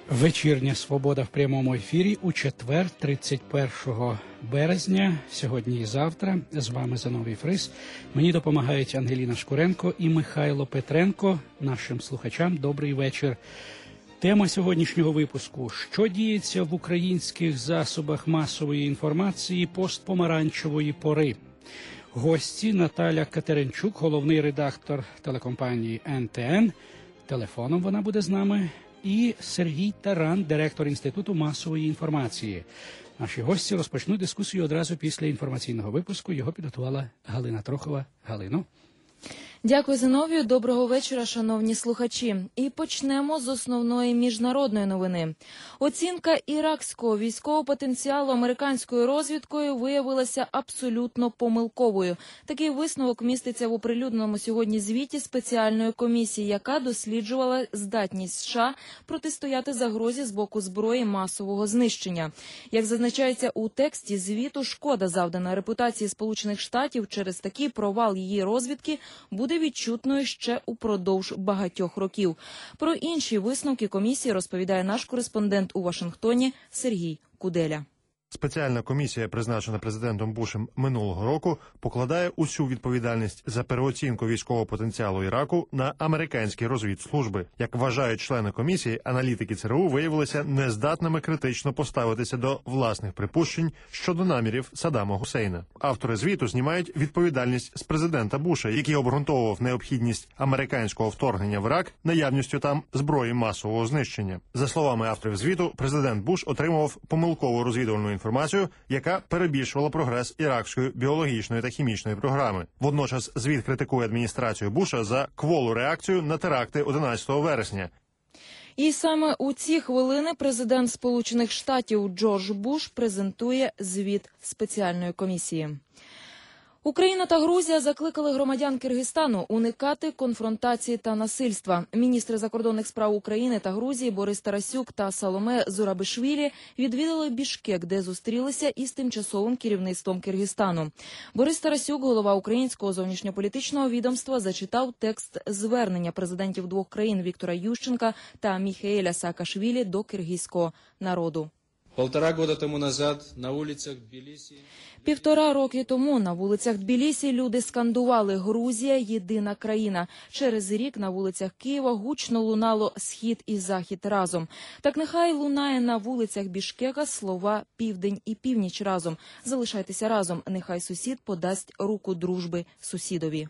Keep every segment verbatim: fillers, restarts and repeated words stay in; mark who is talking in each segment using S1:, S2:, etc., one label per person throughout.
S1: Вечірня «Свобода» в прямому ефірі у четвер, тридцять першого березня, сьогодні і завтра. З вами Зиновій Фрис. Мені допомагають Ангеліна Шкуренко і Михайло Петренко. Нашим слухачам добрий вечір. Тема сьогоднішнього випуску – що діється в українських засобах масової інформації постпомаранчевої пори. Гості Наталя Катеринчук, головний редактор телекомпанії ен те ен. Телефоном вона буде з нами. І Сергій Таран, директор Інституту масової інформації. Наші гості розпочнуть дискусію одразу після інформаційного випуску. Його підготувала Галина Трохова. Галино.
S2: Дякую, Зиновію. Доброго вечора, шановні слухачі. І почнемо з основної міжнародної новини. Оцінка іракського військового потенціалу американською розвідкою виявилася абсолютно помилковою. Такий висновок міститься в оприлюдненому сьогодні звіті спеціальної комісії, яка досліджувала здатність США протистояти загрозі з боку зброї масового знищення. Як зазначається у тексті звіту, шкода, завдана репутації Сполучених Штатів через такий провал її розвідки, буде відчутною ще упродовж багатьох років. Про інші висновки комісії розповідає наш кореспондент у Вашингтоні Сергій Куделя.
S3: Спеціальна комісія, призначена президентом Бушем минулого року, покладає усю відповідальність за переоцінку військового потенціалу Іраку на американські розвідслужби. Як вважають члени комісії, аналітики ЦРУ виявилися нездатними критично поставитися до власних припущень щодо намірів Саддама Гусейна. Автори звіту знімають відповідальність з президента Буша, який обґрунтовував необхідність американського вторгнення в Ірак наявністю там зброї масового знищення. За словами авторів звіту, президент Буш отримував помилкову розвідувальну інформацію, яка перебільшувала прогрес іракської біологічної та хімічної програми. Водночас звіт критикує адміністрацію Буша за кволу реакцію на теракти одинадцятого вересня.
S2: І саме у ці хвилини президент Сполучених Штатів Джордж Буш презентує звіт спеціальної комісії. Україна та Грузія закликали громадян Киргизстану уникати конфронтації та насильства. Міністри закордонних справ України та Грузії Борис Тарасюк та Саломе Зурабишвілі відвідали Бішкек, де зустрілися із тимчасовим керівництвом Киргизстану. Борис Тарасюк, голова українського зовнішньополітичного відомства, зачитав текст звернення президентів двох країн Віктора Ющенка та Міхееля Саакашвілі до киргизького народу.
S4: Полтора года тому назад на вулицях Тбілісі...
S2: Півтора роки тому на вулицях Тбілісі люди скандували «Грузія – єдина країна». Через рік на вулицях Києва гучно лунало «Схід і Захід разом». Так нехай лунає на вулицях Бішкека слова «Південь і північ разом». Залишайтеся разом, нехай сусід подасть руку дружби сусідові.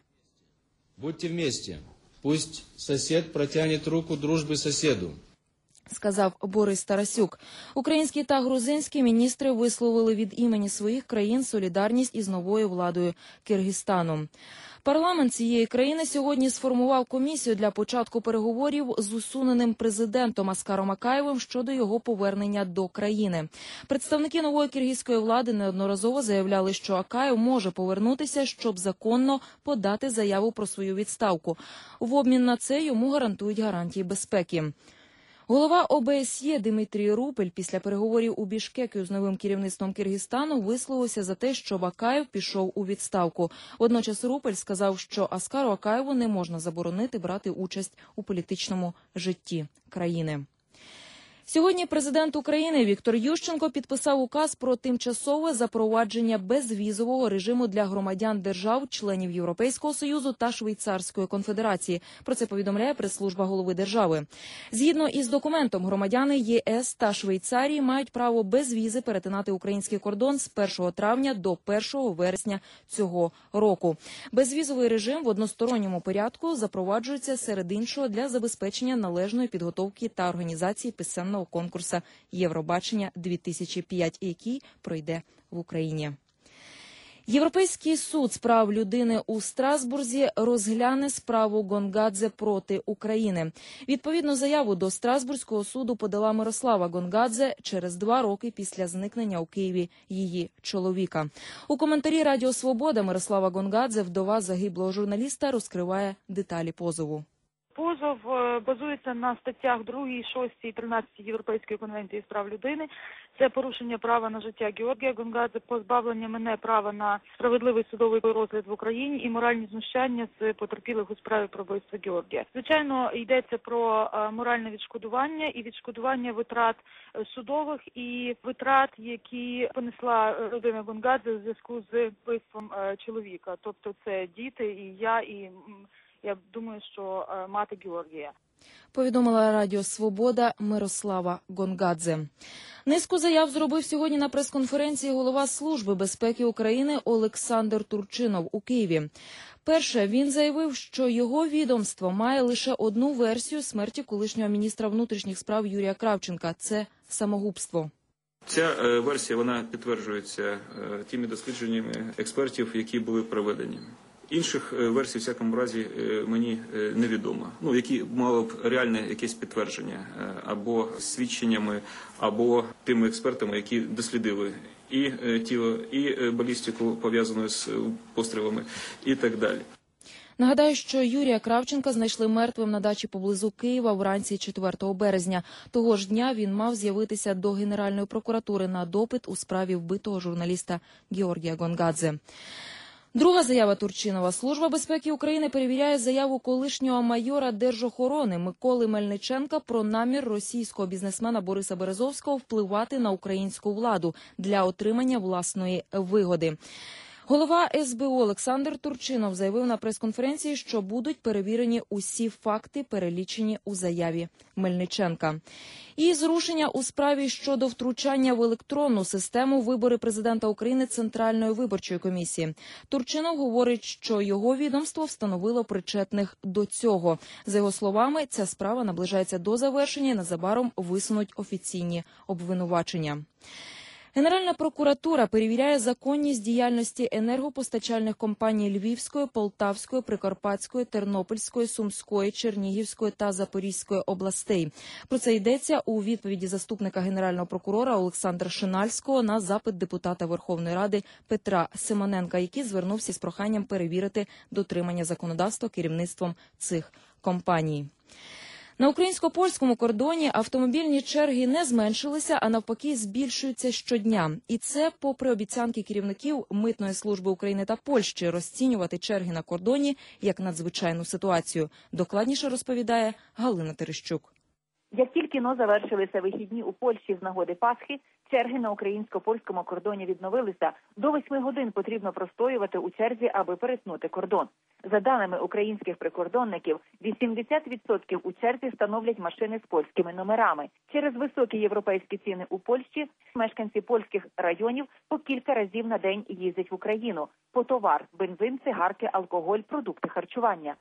S4: Будьте вместе, пусть сосед протягнет руку дружби сусіду.
S2: Сказав Борис Тарасюк. Українські та грузинські міністри висловили від імені своїх країн солідарність із новою владою Киргизстану. Парламент цієї країни сьогодні сформував комісію для початку переговорів з усуненим президентом Аскаром Акаєвим щодо його повернення до країни. Представники нової киргизької влади неодноразово заявляли, що Акаєв може повернутися, щоб законно подати заяву про свою відставку. В обмін на це йому гарантують гарантії безпеки. Голова О Б С Є Дмитрій Рупель після переговорів у Бішкеку з новим керівництвом Киргизстану висловився за те, щоб Акаєв пішов у відставку. Водночас Рупель сказав, що Аскару Акаєву не можна заборонити брати участь у політичному житті країни. Сьогодні президент України Віктор Ющенко підписав указ про тимчасове запровадження безвізового режиму для громадян держав-членів Європейського Союзу та Швейцарської конфедерації. Про це повідомляє прес-служба голови держави. Згідно із документом, громадяни Є С та Швейцарії мають право без візи перетинати український кордон з першого травня до першого вересня цього року. Безвізовий режим в односторонньому порядку запроваджується серед іншого для забезпечення належної підготовки та організації писемного конкурсу Євробачення дві тисячі п'ять, який пройде в Україні. Європейський суд з прав людини у Страсбурзі розгляне справу Гонгадзе проти України. Відповідну заяву до Страсбурзького суду подала Мирослава Гонгадзе через два роки після зникнення у Києві її чоловіка. У коментарі Радіо Свобода Мирослава Гонгадзе, вдова загиблого журналіста, розкриває деталі позову.
S5: Позов е, базується на статтях другій, шостій, тринадцятій Європейської конвенції з прав людини. Це порушення права на життя Георгія Гонгадзе, позбавлення мене права на справедливий судовий розгляд в Україні і моральні знущання з потерпілих у справі про вбивство Георгія. Звичайно, йдеться про е, моральне відшкодування і відшкодування витрат е, судових і витрат, які понесла родина Гонгадзе у зв'язку з вбивством е, чоловіка. Тобто це діти і я, і м, я думаю, що е, мати Георгія.
S2: Повідомила Радіо Свобода Мирослава Гонгадзе. Низку заяв зробив сьогодні на прес-конференції голова Служби безпеки України Олександр Турчинов у Києві. Перше, він заявив, що його відомство має лише одну версію смерті колишнього міністра внутрішніх справ Юрія Кравченка – це самогубство.
S6: Ця е, версія вона підтверджується е, тими дослідженнями експертів, які були проведені. Інших е, версій, в всякому разі, е, мені е, невідомо. Ну, які мали б реальне якесь підтвердження е, або свідченнями, або тими експертами, які дослідили і е, тіло, і е, балістику, пов'язану з е, пострілами, і так далі.
S2: Нагадаю, що Юрія Кравченка знайшли мертвим на дачі поблизу Києва вранці четвертого березня. Того ж дня він мав з'явитися до Генеральної прокуратури на допит у справі вбитого журналіста Георгія Гонгадзе. Друга заява Турчинова. Служба безпеки України перевіряє заяву колишнього майора Держохорони Миколи Мельниченка про намір російського бізнесмена Бориса Березовського впливати на українську владу для отримання власної вигоди. Голова ес бе у Олександр Турчинов заявив на прес-конференції, що будуть перевірені усі факти, перелічені у заяві Мельниченка. І зрушення у справі щодо втручання в електронну систему вибори президента України Центральної виборчої комісії. Турчинов говорить, що його відомство встановило причетних до цього. За його словами, ця справа наближається до завершення і незабаром висунуть офіційні обвинувачення. Генеральна прокуратура перевіряє законність діяльності енергопостачальних компаній Львівської, Полтавської, Прикарпатської, Тернопільської, Сумської, Чернігівської та Запорізької областей. Про це йдеться у відповіді заступника генерального прокурора Олександра Шинальського на запит депутата Верховної Ради Петра Симоненка, який звернувся з проханням перевірити дотримання законодавства керівництвом цих компаній. На українсько-польському кордоні автомобільні черги не зменшилися, а навпаки збільшуються щодня. І це попри обіцянки керівників Митної служби України та Польщі розцінювати черги на кордоні як надзвичайну ситуацію. Докладніше розповідає Галина Терещук.
S7: Як тільки но завершилися вихідні у Польщі з нагоди Пасхи, черги на українсько-польському кордоні відновилися. До восьми годин потрібно простоювати у черзі, аби перетнути кордон. За даними українських прикордонників, вісімдесят відсотків у черзі становлять машини з польськими номерами. Через високі європейські ціни у Польщі мешканці польських районів по кілька разів на день їздять в Україну по товар, бензин, цигарки, алкоголь, продукти харчування.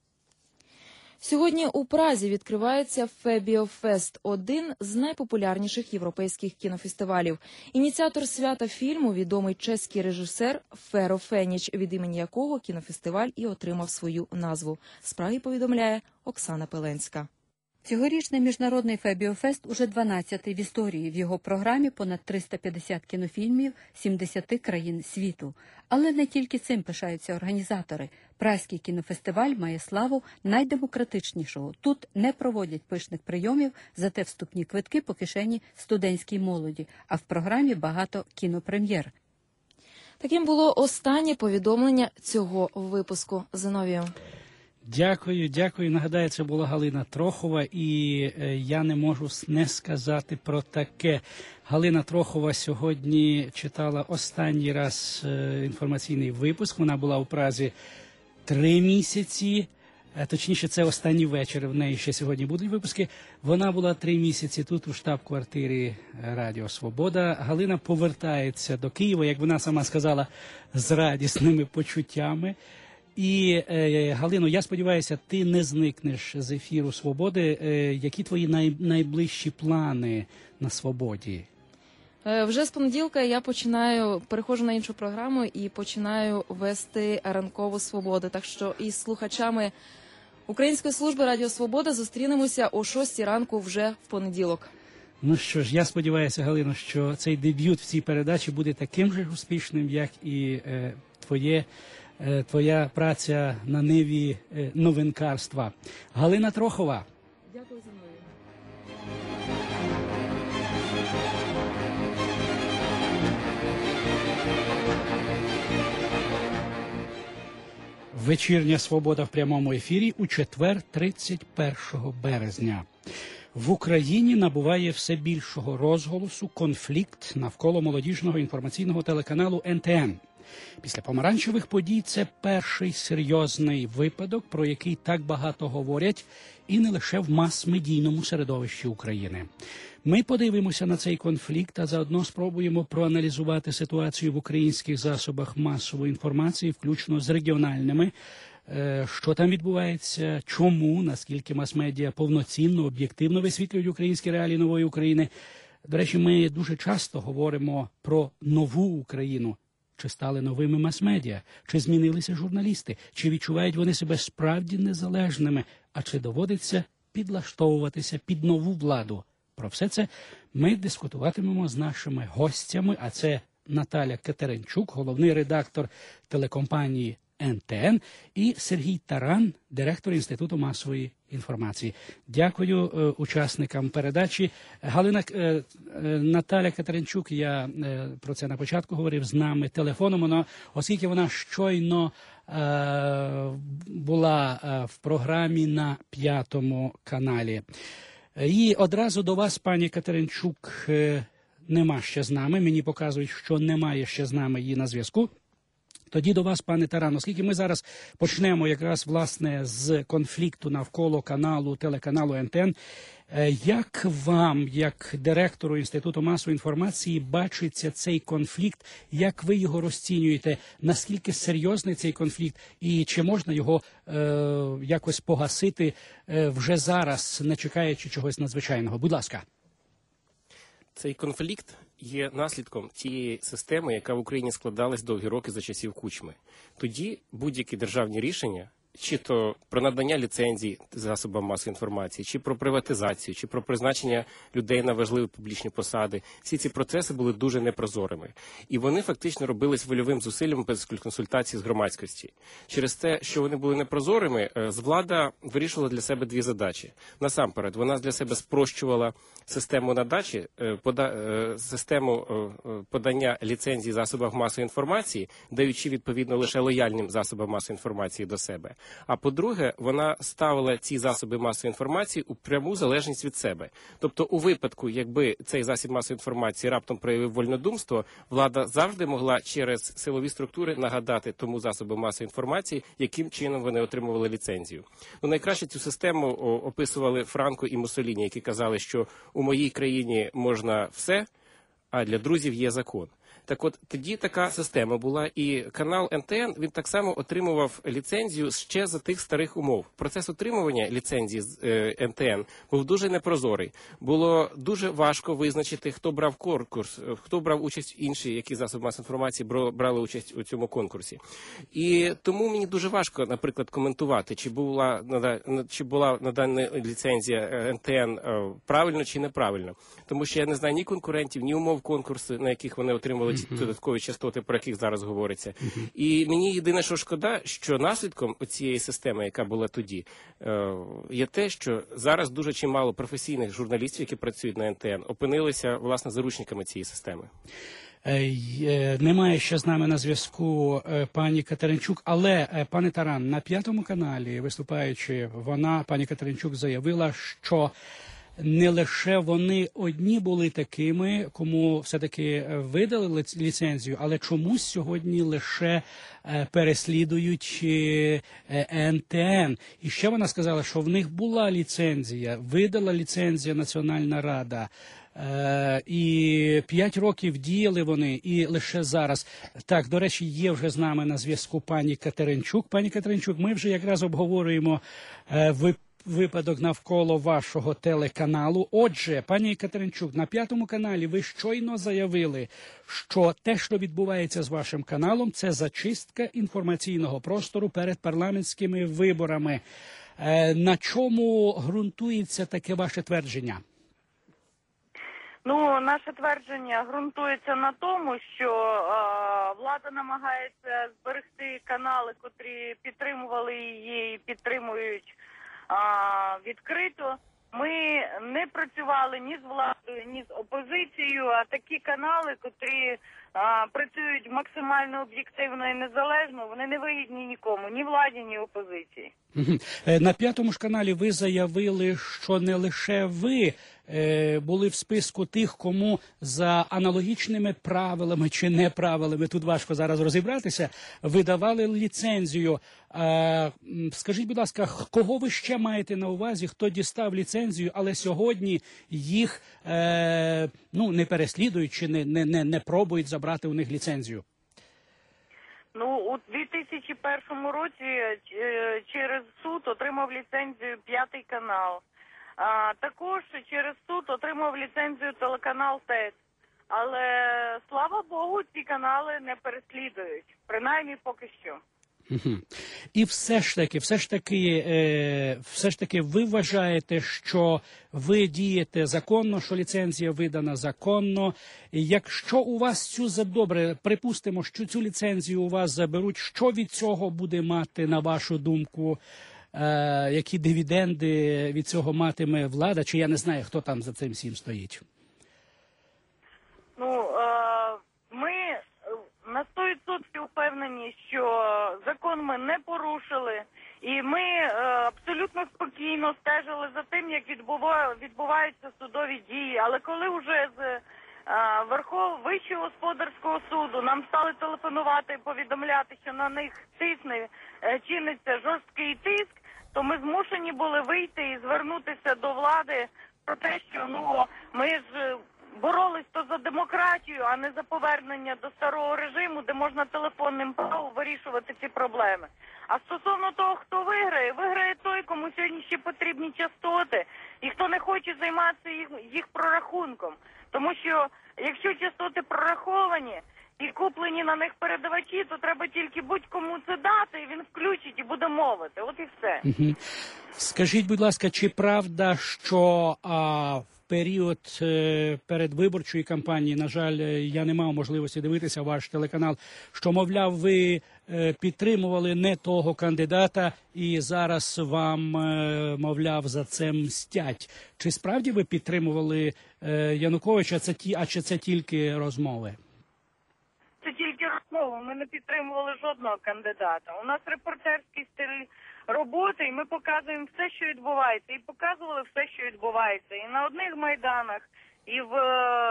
S2: Сьогодні у Празі відкривається Фебіофест – один з найпопулярніших європейських кінофестивалів. Ініціатор свята фільму – відомий чеський режисер Феро Феніч, від імені якого кінофестиваль і отримав свою назву. З Праги повідомляє Оксана Пеленська.
S8: Цьогорічний міжнародний Фебіофест уже дванадцятий в історії. В його програмі понад триста п'ятдесят кінофільмів сімдесят країн світу. Але не тільки цим пишаються організатори. Празький кінофестиваль має славу найдемократичнішого. Тут не проводять пишних прийомів, зате вступні квитки по кишені студентській молоді, а в програмі багато кінопрем'єр.
S2: Таким було останнє повідомлення цього випуску. Зиновію.
S1: Дякую, дякую. Нагадаю, це була Галина Трохова, і е, я не можу не сказати про таке. Галина Трохова сьогодні читала останній раз е, інформаційний випуск. Вона була у Празі три місяці, е, точніше, це останній вечір, в неї ще сьогодні будуть випуски. Вона була три місяці тут у штаб-квартирі Радіо Свобода. Галина повертається до Києва, як вона сама сказала, з радісними почуттями. І, е, Галино, я сподіваюся, ти не зникнеш з ефіру «Свободи». Е, які твої най, найближчі плани на «Свободі»?
S2: Е, вже з понеділка я починаю, переходжу на іншу програму і починаю вести ранкову «Свободу». Так що із слухачами Української служби Радіо Свобода зустрінемося о шостій ранку вже в понеділок.
S1: Ну що ж, я сподіваюся, Галино, що цей дебют в цій передачі буде таким же успішним, як і е, твоє е, твоя праця на ниві е, новинкарства. Галина Трохова.
S2: Дякую за новину.
S1: Вечірня «Свобода» в прямому ефірі у четвер, тридцять першого березня. В Україні набуває все більшого розголосу конфлікт навколо молодіжного інформаційного телеканалу ен те ен. Після помаранчевих подій це перший серйозний випадок, про який так багато говорять, і не лише в мас-медійному середовищі України. Ми подивимося на цей конфлікт, а заодно спробуємо проаналізувати ситуацію в українських засобах масової інформації, включно з регіональними. Що там відбувається, чому, наскільки мас-медіа повноцінно, об'єктивно висвітлюють українські реалії нової України. До речі, ми дуже часто говоримо про нову Україну. Чи стали новими мас-медіа, чи змінилися журналісти, чи відчувають вони себе справді незалежними, а чи доводиться підлаштовуватися під нову владу. Про все це ми дискутуватимемо з нашими гостями, а це Наталя Катеринчук, головний редактор телекомпанії ен те ен, і Сергій Таран, директор Інституту масової інформації. Дякую е, учасникам передачі. Галина е, е, Наталя Катеринчук, я е, про це на початку говорив, з нами телефоном, вона, оскільки вона щойно е, була е, в програмі на п'ятому каналі. І одразу до вас, пані Катеринчук, е, нема ще з нами. Мені показують, що немає ще з нами її на зв'язку. Тоді до вас, пане Таран, оскільки ми зараз почнемо якраз, власне, з конфлікту навколо каналу, телеканалу ен те ен, як вам, як директору Інституту масової інформації, бачиться цей конфлікт, як ви його розцінюєте, наскільки серйозний цей конфлікт, і чи можна його е, якось погасити е, вже зараз, не чекаючи чогось надзвичайного? Будь ласка.
S9: Цей конфлікт є наслідком тієї системи, яка в Україні складалась довгі роки за часів Кучми. Тоді будь-які державні рішення, чи то про надання ліцензій засобам масової інформації, чи про приватизацію, чи про призначення людей на важливі публічні посади, всі ці процеси були дуже непрозорими. І вони фактично робились вольовим зусиллям без консультації з громадськості. Через те, що вони були непрозорими, влада вирішувала для себе дві задачі. Насамперед, вона для себе спрощувала систему надачі, пода, систему подання ліцензій засобах масової інформації, даючи відповідно лише лояльним засобам масової інформації до себе. А по-друге, вона ставила ці засоби масової інформації у пряму залежність від себе. Тобто у випадку, якби цей засіб масової інформації раптом проявив вольнодумство, влада завжди могла через силові структури нагадати тому засобу масової інформації, яким чином вони отримували ліцензію. Ну, найкраще цю систему описували Франко і Муссоліні, які казали, що у моїй країні можна все, а для друзів є закон. Так от, тоді така система була, і канал ен те ен, він так само отримував ліцензію ще за тих старих умов. Процес отримування ліцензії з е, ен те ен був дуже непрозорий. Було дуже важко визначити, хто брав конкурс, хто брав участь інші, які засоби масової інформації брали участь у цьому конкурсі. І тому мені дуже важко, наприклад, коментувати, чи була, чи була надана ліцензія ен те ен правильно чи неправильно. Тому що я не знаю ні конкурентів, ні умов конкурсу, на яких вони отримали ці додаткові частоти, про яких зараз говориться. Uh-huh. І мені єдине, що шкода, що наслідком цієї системи, яка була тоді, є те, що зараз дуже чимало професійних журналістів, які працюють на ен те ен, опинилися, власне, заручниками цієї системи.
S1: Немає ще з нами на зв'язку пані Катеринчук, але, пане Таран, на п'ятому каналі, виступаючи, вона, пані Катеринчук, заявила, що не лише вони одні були такими, кому все-таки видали ліцензію, але чомусь сьогодні лише переслідують ен те ен. І ще вона сказала, що в них була ліцензія, видала ліцензія Національна Рада. І п'ять років діяли вони, і лише зараз. Так, до речі, є вже з нами на зв'язку пані Катеринчук. Пані Катеринчук, ми вже якраз обговорюємо ви випадок навколо вашого телеканалу. Отже, пані Катеринчук, на п'ятому каналі ви щойно заявили, що те, що відбувається з вашим каналом, це зачистка інформаційного простору перед парламентськими виборами. На чому ґрунтується таке ваше твердження?
S10: Ну, наше твердження ґрунтується на тому, що е, влада намагається зберегти канали, котрі підтримували її і підтримують е, відкрито. Ми не працювали ні з владою, ні з опозицією, а такі канали, котрі а, працюють максимально об'єктивно і незалежно, вони не вигідні нікому, ні владі, ні опозиції.
S1: На п'ятому ж каналі ви заявили, що не лише ви е, були в списку тих, кому за аналогічними правилами чи не правилами, тут важко зараз розібратися, видавали ліцензію. Е, скажіть, будь ласка, кого ви ще маєте на увазі, хто дістав ліцензію, але сьогодні їх е, ну, не переслідують чи не, не, не, не пробують забрати у них ліцензію?
S10: Ну, у дві тисячі першому році через суд отримав ліцензію п'ятий канал. А, також через суд отримав ліцензію телеканал ТЕЦ. Але, слава Богу, ці канали не переслідують. Принаймні поки що.
S1: Угу. І все ж таки, все ж таки, е, все ж таки, ви вважаєте, що ви дієте законно, що ліцензія видана законно. Якщо у вас цю задобре, припустимо, що цю ліцензію у вас заберуть, що від цього буде мати, на вашу думку, е, які дивіденди від цього матиме влада, чи я не знаю, хто там за цим всім стоїть?
S10: Ну, е, ми на сто відсотків впевнені, що закон ми не порушили, і ми е, абсолютно спокійно стежили за тим, як відбува, відбуваються судові дії. Але коли вже з е, Верхов... Вищого господарського суду нам стали телефонувати і повідомляти, що на них тисне, е, чиниться жорсткий тиск, то ми змушені були вийти і звернутися до влади про те, що ну ми ж боролись то за демократію, а не за повернення до старого режиму, де можна телефонним правом вирішувати ці проблеми. А стосовно того, хто виграє, виграє той, кому сьогодні ще потрібні частоти, і хто не хоче займатися їх, їх прорахунком. Тому що якщо частоти прораховані і куплені на них передавачі, то треба тільки будь-кому це дати, і він включить і буде мовити. От і все.
S1: Угу. Скажіть, будь ласка, чи правда, що а, в період е, передвиборчої кампанії, на жаль, я не мав можливості дивитися ваш телеканал, що, мовляв, ви е, підтримували не того кандидата і зараз вам, е, мовляв, за це мстять. Чи справді ви підтримували е, Януковича, це ті, а чи це тільки розмови?
S10: Це тільки розмови. Ми не підтримували жодного кандидата. У нас репортерський стиль роботи, і ми показуємо все, що відбувається. І показували все, що відбувається. І на одних майданах, і в,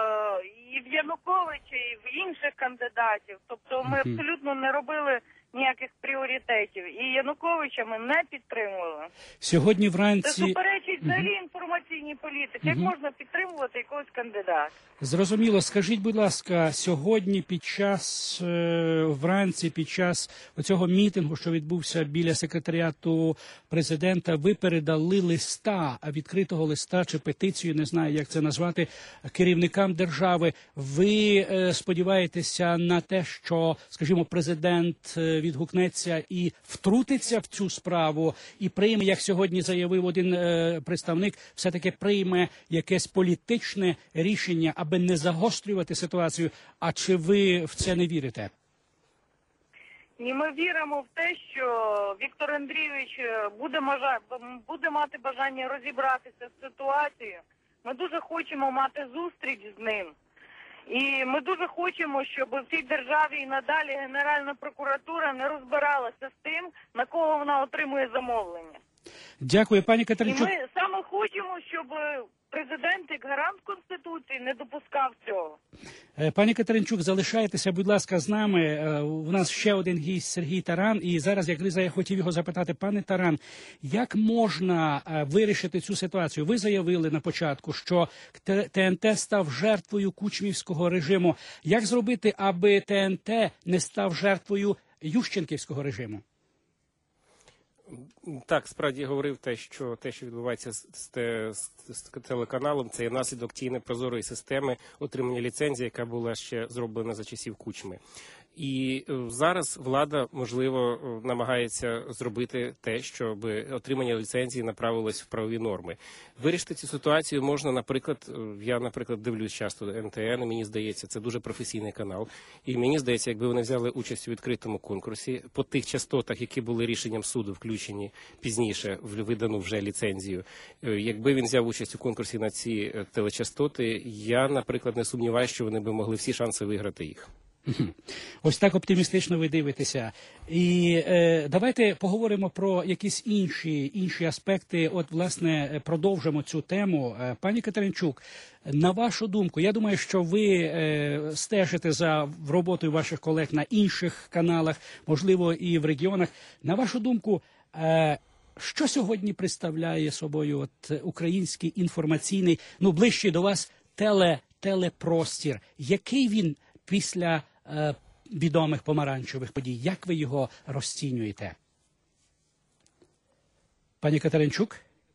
S10: і в Януковича, і в інших кандидатів. Тобто ми абсолютно не робили ніяких пріоритетів. І Януковича ми не підтримували.
S1: Сьогодні вранці...
S10: Це суперечить взагалі інформаційній політиці. Як можна підтримувати якогось кандидата?
S1: Зрозуміло. Скажіть, будь ласка, сьогодні під час, е, вранці, під час цього мітингу, що відбувся біля секретаріату президента, ви передали листа, відкритого листа чи петицію, не знаю, як це назвати, керівникам держави. Ви е, сподіваєтеся на те, що, скажімо, президент відгукнеться і втрутиться в цю справу, і прийме, як сьогодні заявив один е, представник, все-таки прийме якесь політичне рішення, аби не загострювати ситуацію. А чи ви в це не вірите?
S10: Ні, ми віримо в те, що Віктор Андрійович буде, мажа... буде мати бажання розібратися з ситуацією. Ми дуже хочемо мати зустріч з ним. І ми дуже хочемо, щоб в цій державі і надалі Генеральна прокуратура не розбиралася з тим, на кого вона отримує замовлення.
S1: Дякую, пані Катеринчук.
S10: І ми саме хочемо, щоб президент, як гарант Конституції, не допускав цього.
S1: Пані Катеринчук, залишайтеся, будь ласка, з нами. У нас ще один гість Сергій Таран. І зараз, як Ліза, я хотів його запитати, пане Таран, як можна вирішити цю ситуацію? Ви заявили на початку, що ТНТ став жертвою кучмівського режиму. Як зробити, аби ТНТ не став жертвою ющенківського режиму?
S9: Так, справді говорив те, що те, що відбувається з, з, з телеканалом, це є наслідок тієї непрозорої системи отримання ліцензії, яка була ще зроблена за часів Кучми. І зараз влада, можливо, намагається зробити те, щоб отримання ліцензії направилось в правові норми. Вирішити цю ситуацію можна, наприклад, я, наприклад, дивлюсь часто ен те ен, і мені здається, це дуже професійний канал. І мені здається, якби вони взяли участь у відкритому конкурсі по тих частотах, які були рішенням суду включені пізніше в видану вже ліцензію, якби він взяв участь у конкурсі на ці телечастоти, я, наприклад, не сумніваюся, що вони би могли всі шанси виграти їх.
S1: Ось так оптимістично ви дивитеся. І е, давайте поговоримо про якісь інші, інші аспекти. От, власне, продовжимо цю тему. Пані Катеринчук, на вашу думку, я думаю, що ви е, стежите за роботою ваших колег на інших каналах, можливо, і в регіонах. На вашу думку, е, що сьогодні представляє собою от, український інформаційний, ну, ближчий до вас, теле, телепростір? Який він після е, відомих помаранчевих подій? Як ви його розцінюєте? Пані Катеринчук?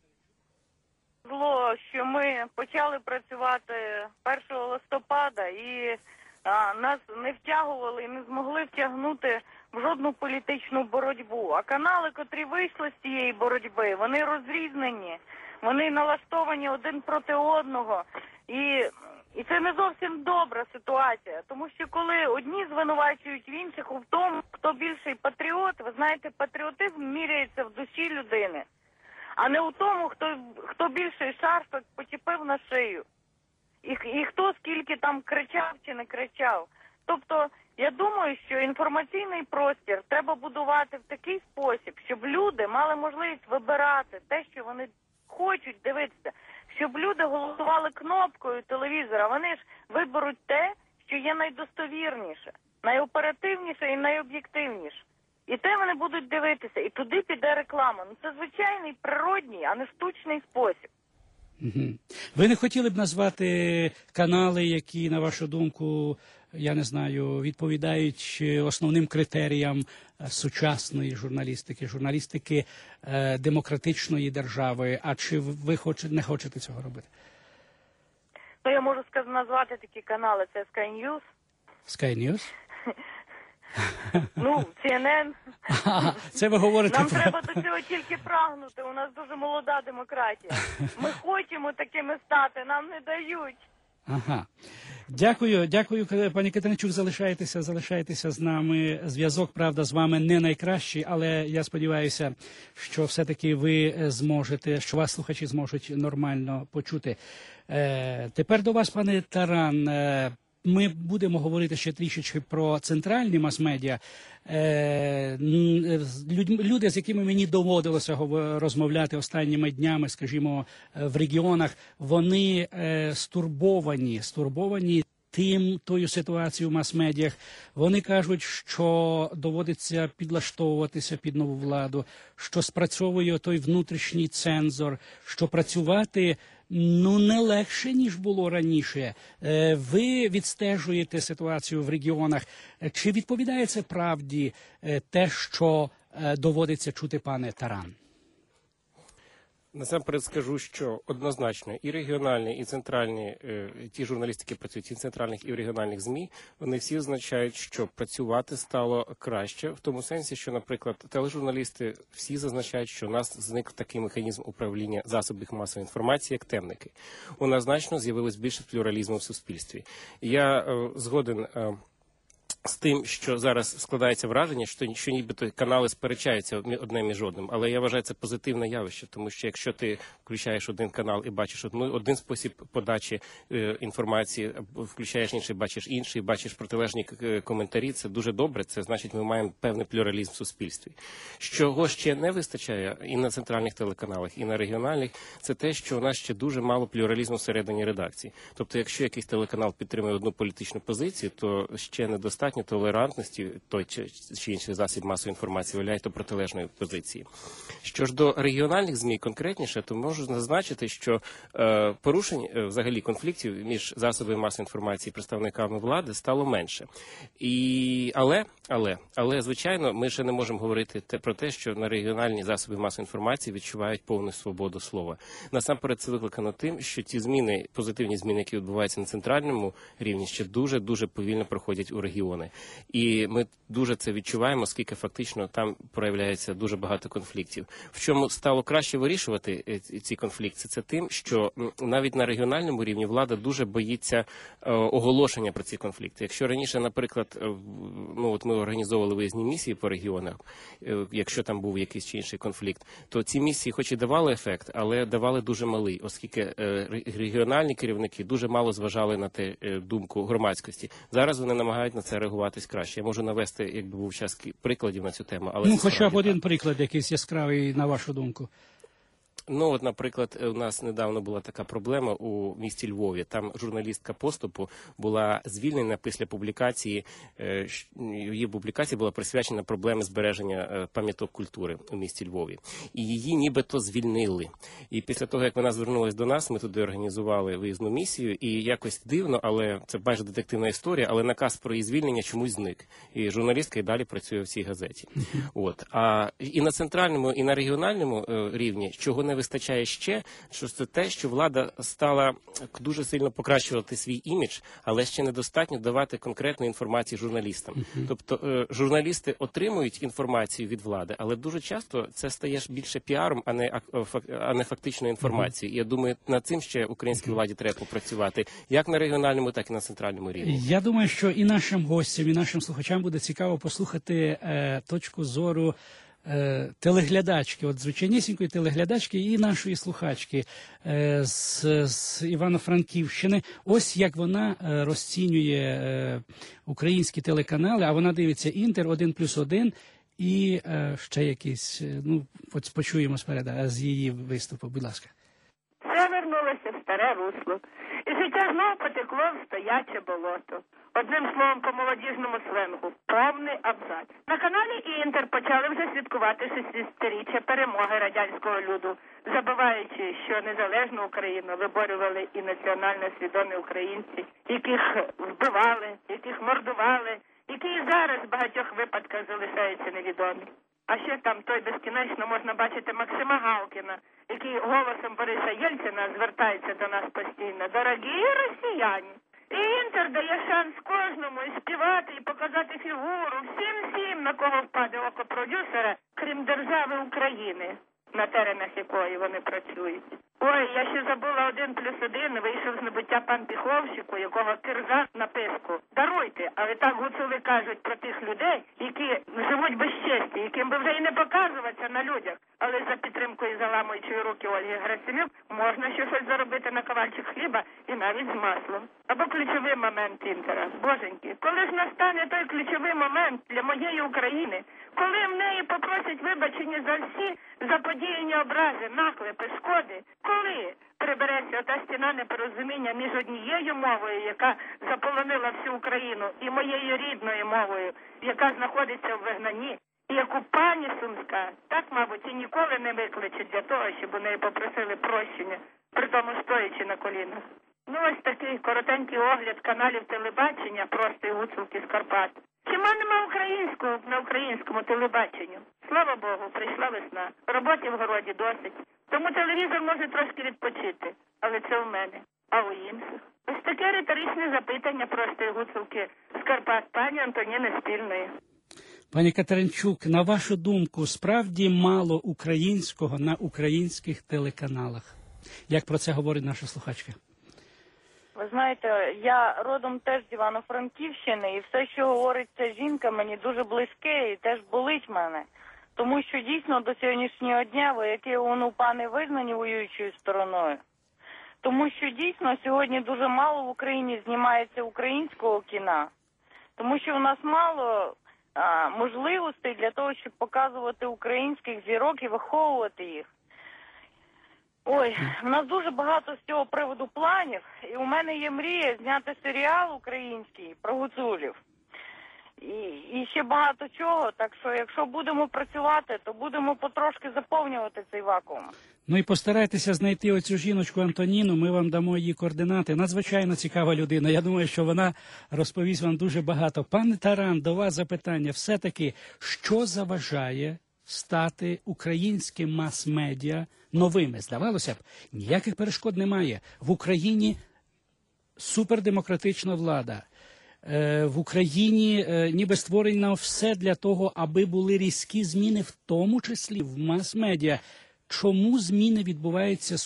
S10: Зло, що ми почали працювати першого листопада і а, нас не втягували і не змогли втягнути в жодну політичну боротьбу. А канали, котрі вийшли з цієї боротьби, вони розрізнені, вони налаштовані один проти одного. І І це не зовсім добра ситуація, тому що коли одні звинувачують в інших у тому, хто більший патріот, ви знаєте, патріотизм міряється в душі людини, а не у тому, хто, хто більший шарфик почепив на шию. І, і хто скільки там кричав чи не кричав. Тобто, я думаю, що інформаційний простір треба будувати в такий спосіб, щоб люди мали можливість вибирати те, що вони хочуть дивитися. Щоб люди голосували кнопкою телевізора, вони ж виберуть те, що є найдостовірніше, найоперативніше і найоб'єктивніше. І те вони будуть дивитися, і туди піде реклама. Ну це звичайний, природній, а не штучний спосіб.
S1: Ви не хотіли б назвати канали, які, на вашу думку, я не знаю, відповідають основним критеріям сучасної журналістики, журналістики е, демократичної держави? А чи ви хочете, не хочете цього робити?
S10: Ну, я можу сказати, назвати такі канали. Це Sky News.
S1: Sky News?
S10: Ну, Сі Ен Ен.
S1: Ага, це ви говорите
S10: Нам
S1: про...
S10: треба до цього тільки прагнути. У нас дуже молода демократія. Ми хочемо такими стати, нам не дають.
S1: Ага. Дякую, дякую, пані Катеринчук, залишайтеся, залишайтеся з нами. Зв'язок, правда, з вами не найкращий, але я сподіваюся, що все-таки ви зможете, що вас слухачі зможуть нормально почути. Е, тепер до вас, пане Таран. Е, Ми будемо говорити ще трішечки про центральні мас-медіа. Е, люди, з якими мені доводилося розмовляти останніми днями, скажімо, в регіонах, вони е, стурбовані, стурбовані тим, тою ситуацією в мас-медіях. Вони кажуть, що доводиться підлаштовуватися під нову владу, що спрацьовує той внутрішній цензор, що працювати ну не легше, ніж було раніше. Ви відстежуєте ситуацію в регіонах. Чи відповідає це правді те, що доводиться чути, пане Таран?
S9: Насамперед скажу, що однозначно і регіональні, і центральні, ті журналісти, які працюють і в центральних, і в регіональних ЗМІ, вони всі означають, що працювати стало краще, в тому сенсі, що, наприклад, тележурналісти всі зазначають, що у нас зник такий механізм управління засобів масової інформації, як темники. У нас значно з'явилось більше плюралізму в суспільстві. Я е, згоден е, з тим, що зараз складається враження, що, що нібито канали сперечаються одне між одним, але я вважаю це позитивне явище, тому що якщо ти включаєш один канал і бачиш одну, один спосіб подачі е, інформації, включаєш інший, бачиш інший, бачиш протилежні коментарі, це дуже добре, це значить ми маємо певний плюралізм в суспільстві. Чого ще не вистачає і на центральних телеканалах, і на регіональних, це те, що у нас ще дуже мало плюралізму всередині редакції. Тобто, якщо якийсь телеканал підтримує одну політичну позицію, то ще недостатньо толерантності той чи інший засіб масової інформації виявляє до протилежної позиції. Що ж до регіональних ЗМІ конкретніше, то можу зазначити, що е, порушень, е, взагалі конфліктів між засобами масової інформації і представниками влади стало менше. І, але, але, але, звичайно, ми ще не можемо говорити те, про те, що на регіональні засоби масової інформації відчувають повну свободу слова. Насамперед це викликано тим, що ті зміни, позитивні зміни, які відбуваються на центральному рівні, ще дуже-дуже повільно проходять у регіонах. регіонами. І ми дуже це відчуваємо, оскільки фактично там проявляється дуже багато конфліктів. В чому стало краще вирішувати ці конфлікти? Це тим, що навіть на регіональному рівні влада дуже боїться оголошення про ці конфлікти. Якщо раніше, наприклад, ну от ми організовували виїзні місії по регіонах, якщо там був якийсь чи інший конфлікт, то ці місії хоч і давали ефект, але давали дуже малий, оскільки регіональні керівники дуже мало зважали на те думку громадськості. Зараз вони намагають на це реагуватись краще. Я можу навести, якби був час, прикладів на цю тему. Але
S1: ну, хоча б один приклад якийсь яскравий, на вашу думку.
S9: Ну, от, наприклад, у нас недавно була така проблема у місті Львові. Там журналістка «Поступу» була звільнена після публікації, її публікація була присвячена проблемі збереження пам'яток культури у місті Львові. І її нібито звільнили. І після того, як вона звернулася до нас, ми туди організували виїзну місію, і якось дивно, але це майже детективна історія, але наказ про її звільнення чомусь зник. І журналістка і далі працює в цій газеті. От. А і на центральному, і на регіональному рівні, чого не вистачає ще, що це те, що влада стала дуже сильно покращувати свій імідж, але ще недостатньо давати конкретну інформацію журналістам. Uh-huh. Тобто журналісти отримують інформацію від влади, але дуже часто це стає більше піаром, а не, а не фактичною інформацією. Uh-huh. І я думаю, над цим ще українській владі треба попрацювати, як на регіональному, так і на центральному рівні.
S1: Я думаю, що і нашим гостям, і нашим слухачам буде цікаво послухати е, точку зору телеглядачки, от звичайнісінької телеглядачки і нашої слухачки з, з Івано-Франківщини. Ось як вона розцінює українські телеканали, а вона дивиться «Інтер», один плюс один і ще якісь, ну, почуємо спереду з її виступу. Будь ласка.
S11: Все вернулося в старе русло. І життя знов потекло в стояче болото. Одним словом, по молодіжному сленгу – повний абзац. На каналі «Інтер» почали вже святкувати шістдесятиріччя перемоги радянського люду, забуваючи, що незалежну Україну виборювали і національно свідомі українці, яких вбивали, яких мордували, які і зараз в багатьох випадках залишаються невідомі. А ще там той безкінечно можна бачити Максима Галкіна, який голосом Бориса Єльцина звертається до нас постійно. Дорогі росіяни! І «Інтер» дає шанс кожному і співати, і показати фігуру всім-всім, на кого впаде око продюсера, крім держави України, на теренах якої вони працюють. Ой, я ще забула один плюс один, вийшов з небуття пан Піховщику, якого кирза на писку. Даруйте, але так гуцули кажуть про тих людей, які живуть без честі, яким би вже і не показуватися на людях. Але за підтримкою заламуючої руки Ольги Герасимюк можна ще щось заробити на ковальчик хліба і навіть з маслом. Або ключовий момент «Інтера». Боженьки, коли ж настане той ключовий момент для моєї України, коли в неї попросять вибачення за всі заподіяні образи, наклепи, шкоди, коли прибереться ота стіна непорозуміння між однією мовою, яка заполонила всю Україну, і моєю рідною мовою, яка знаходиться в вигнанні, і яку пані Сумська так, мабуть, і ніколи не викличе для того, щоб у неї попросили прощення, при тому стоячи на колінах. Ну, ось такий коротенький огляд каналів телебачення, просто і гуцулки з Карпат. Чому нема українського на українському телебаченню? Слава Богу, прийшла весна. Роботи в городі досить. Тому телевізор може трошки відпочити. Але це у мене. А у інших? Ось таке риторичне запитання простої гуцулки з Карпат пані Антоніни Спільної.
S1: Пані Катеринчук, на вашу думку, справді мало українського на українських телеканалах? Як про це говорить наша слухачка?
S10: Ви знаєте, я родом теж з Івано-Франківщини, і все, що говорить ця жінка, мені дуже близьке і теж болить мене. Тому що дійсно до сьогоднішнього дня вояки ОУН-УПА не визнані воюючою стороною. Тому що дійсно сьогодні дуже мало в Україні знімається українського кіна. Тому що у нас мало а, можливостей для того, щоб показувати українських зірок і виховувати їх. Ой, у нас дуже багато з цього приводу планів, і у мене є мрія зняти серіал український про гуцулів. І, і ще багато чого, так що якщо будемо працювати, то будемо потрошки заповнювати цей вакуум.
S1: Ну і постарайтеся знайти оцю жіночку Антоніну, ми вам дамо її координати. Надзвичайно цікава людина, я думаю, що вона розповість вам дуже багато. Пане Таран, до вас запитання. Все-таки, що заважає стати українським мас-медіа новими? Здавалося б, ніяких перешкод немає. В Україні супердемократична влада. Е, в Україні е, ніби створено все для того, аби були різкі зміни, в тому числі в мас-медіа. Чому зміни відбуваються